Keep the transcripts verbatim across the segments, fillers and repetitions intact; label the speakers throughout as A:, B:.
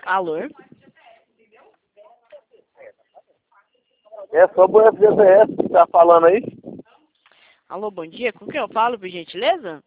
A: Alô?
B: É sobre o F G T S que tá falando aí.
A: Alô, bom dia. Com quem eu falo, por gentileza?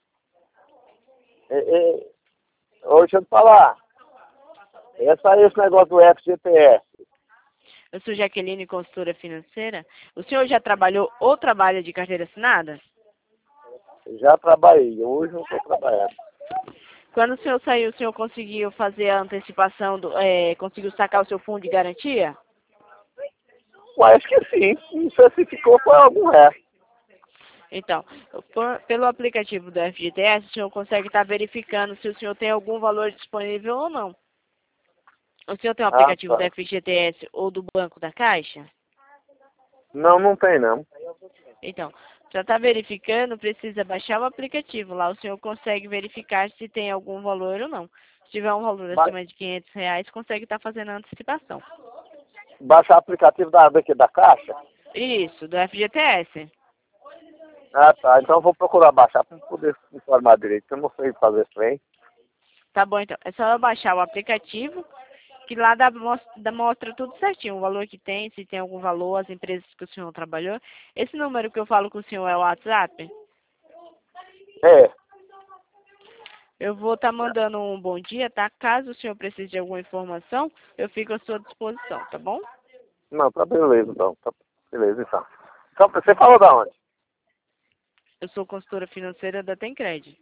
B: É, é, ô, deixa eu te falar. Essa aí, esse negócio do F G T S.
A: Eu sou Jaqueline, consultora financeira. O senhor já trabalhou ou trabalha de carteira assinada?
B: Já trabalhei, hoje não estou trabalhando.
A: Quando o senhor saiu, o senhor conseguiu fazer a antecipação, do, é, conseguiu sacar o seu fundo de garantia?
B: Mas acho que sim. Não sei se ficou foi algum resto.
A: Então, por- pelo aplicativo do F G T S, o senhor consegue estar verificando se o senhor tem algum valor disponível ou não. O senhor tem o
B: Ah,
A: aplicativo do
B: tá.
A: F G T S ou do Banco da Caixa?
B: Não, não tem não.
A: Então, para estar verificando, precisa baixar o aplicativo. Lá o senhor consegue verificar se tem algum valor ou não. Se tiver um valor
B: Ba
A: acima de quinhentos reais, consegue estar fazendo a antecipação.
B: baixar o aplicativo da, daqui da Caixa?
A: Isso, do F G T S.
B: Ah, tá. Então eu vou procurar baixar para poder informar direito. Eu não sei fazer isso bem.
A: Tá bom, então. É só eu baixar o aplicativo, que lá dá, mostra, dá- mostra tudo certinho. O valor que tem, se tem algum valor, as empresas que o senhor trabalhou. Esse número que eu falo com o senhor é o WhatsApp?
B: É.
A: Eu vou estar mandando um bom dia, tá? Caso o senhor precise de alguma informação, eu fico à sua disposição, tá bom?
B: Não, tá beleza então. Tá beleza então. Então, você falou da onde?
A: Eu sou consultora financeira da Tencred.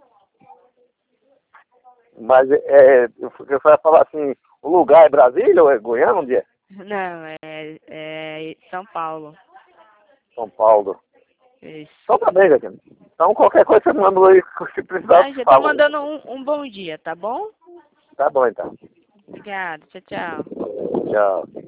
B: Mas é, eu, eu ia falar assim, o lugar é Brasília ou é Goiânia? Onde é?
A: Não, é, é São Paulo.
B: São Paulo.
A: Isso.
B: Então tá bem, Jaqueline. Então qualquer coisa você manda aí, se precisar,
A: Tá,
B: você
A: já tô
B: fala.
A: mandando um, um bom dia, tá bom?
B: Tá bom então.
A: Obrigada, tchau, tchau.
B: Tchau.